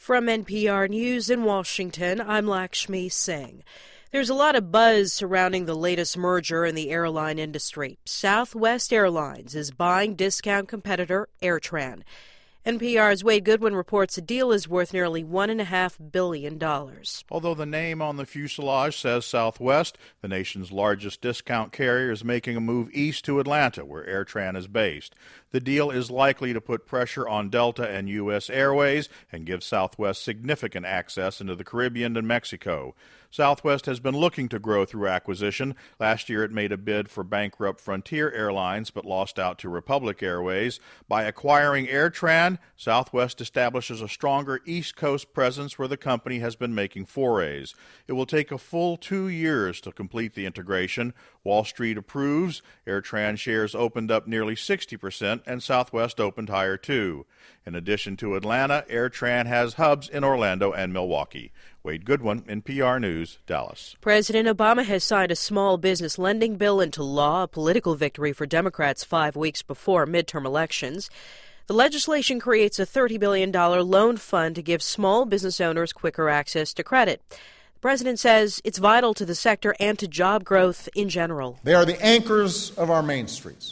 From NPR News in Washington, I'm Lakshmi Singh. There's a lot of buzz surrounding the latest merger in the airline industry. Southwest Airlines is buying discount competitor AirTran. NPR's Wade Goodwin reports the deal is worth nearly $1.5 billion. Although the name on the fuselage says Southwest, the nation's largest discount carrier is making a move east to Atlanta, where AirTran is based. The deal is likely to put pressure on Delta and U.S. Airways and give Southwest significant access into the Caribbean and Mexico. Southwest has been looking to grow through acquisition. Last year it made a bid for bankrupt Frontier Airlines but lost out to Republic Airways. By acquiring AirTran, Southwest establishes a stronger East Coast presence where the company has been making forays. It will take a full 2 years to complete the integration. Wall Street approves. AirTran shares opened up nearly 60%, and Southwest opened higher too. In addition to Atlanta, AirTran has hubs in Orlando and Milwaukee. Wade Goodwin, NPR News, Dallas. President Obama has signed a small business lending bill into law, a political victory for Democrats 5 weeks before midterm elections. The legislation creates a $30 billion loan fund to give small business owners quicker access to credit. The president says it's vital to the sector and to job growth in general. They are the anchors of our main streets.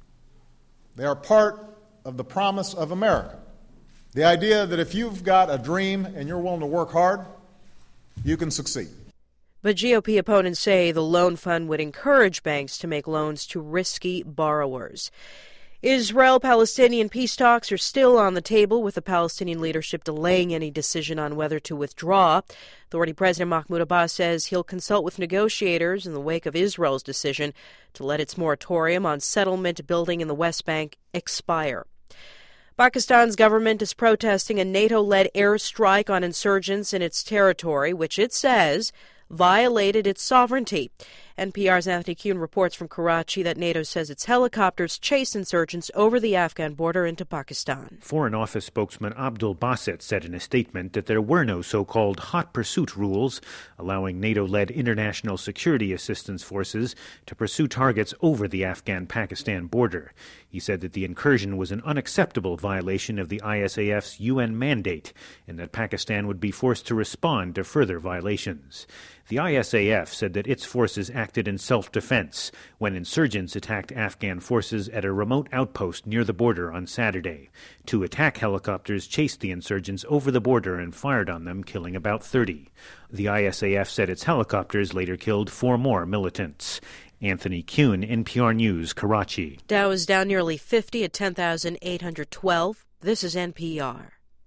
They are part of the promise of America. The idea that if you've got a dream and you're willing to work hard, you can succeed. But GOP opponents say the loan fund would encourage banks to make loans to risky borrowers. Israel-Palestinian peace talks are still on the table, with the Palestinian leadership delaying any decision on whether to withdraw. Authority President Mahmoud Abbas says he'll consult with negotiators in the wake of Israel's decision to let its moratorium on settlement building in the West Bank expire. Pakistan's government is protesting a NATO-led airstrike on insurgents in its territory, which it says violated its sovereignty. NPR's Anthony Kuhn reports from Karachi that NATO says its helicopters chased insurgents over the Afghan border into Pakistan. Foreign Office spokesman Abdul Basit said in a statement that there were no so-called hot pursuit rules allowing NATO-led international security assistance forces to pursue targets over the Afghan-Pakistan border. He said that the incursion was an unacceptable violation of the ISAF's UN mandate and that Pakistan would be forced to respond to further violations. The ISAF said that its forces acted in self-defense when insurgents attacked Afghan forces at a remote outpost near the border on Saturday. 2 attack helicopters chased the insurgents over the border and fired on them, killing about 30. The ISAF said its helicopters later killed 4 more militants. Anthony Kuhn, NPR News, Karachi. Dow is down nearly 50 at 10,812. This is NPR.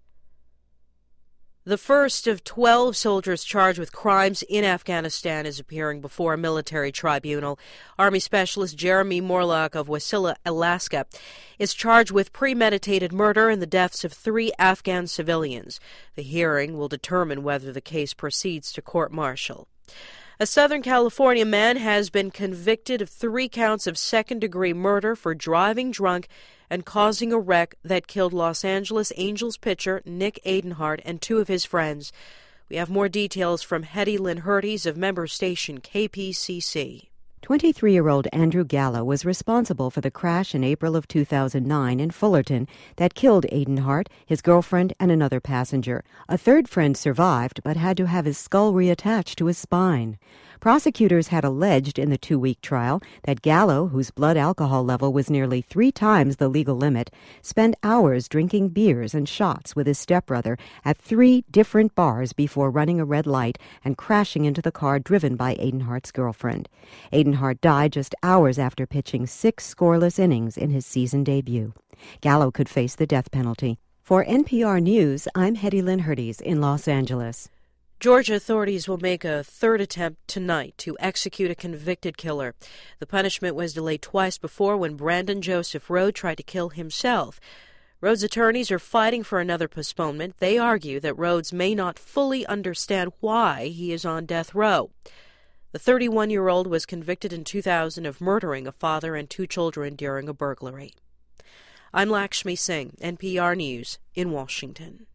The first of 12 soldiers charged with crimes in Afghanistan is appearing before a military tribunal. Army Specialist Jeremy Morlock of Wasilla, Alaska, is charged with premeditated murder in the deaths of 3 Afghan civilians. The hearing will determine whether the case proceeds to court-martial. A Southern California man has been convicted of 3 counts of second-degree murder for driving drunk and causing a wreck that killed Los Angeles Angels pitcher Nick Adenhart and 2 of his friends. We have more details from Hetty Lynn Hurties of member station KPCC. 23-year-old Andrew Gallo was responsible for the crash in April of 2009 in Fullerton that killed Adenhart, his girlfriend, and another passenger. A third friend survived but had to have his skull reattached to his spine. Prosecutors had alleged in the 2-week trial that Gallo, whose blood alcohol level was nearly 3 times the legal limit, spent hours drinking beers and shots with his stepbrother at 3 different bars before running a red light and crashing into the car driven by Adenhart's girlfriend. Adenhart died just hours after pitching 6 scoreless innings in his season debut. Gallo could face the death penalty. For NPR News, I'm Hetty Lynn Hurties in Los Angeles. Georgia authorities will make a 3rd attempt tonight to execute a convicted killer. The punishment was delayed twice before when Brandon Joseph Rhode tried to kill himself. Rhodes' attorneys are fighting for another postponement. They argue that Rhodes may not fully understand why he is on death row. The 31-year-old was convicted in 2000 of murdering a father and 2 children during a burglary. I'm Lakshmi Singh, NPR News in Washington.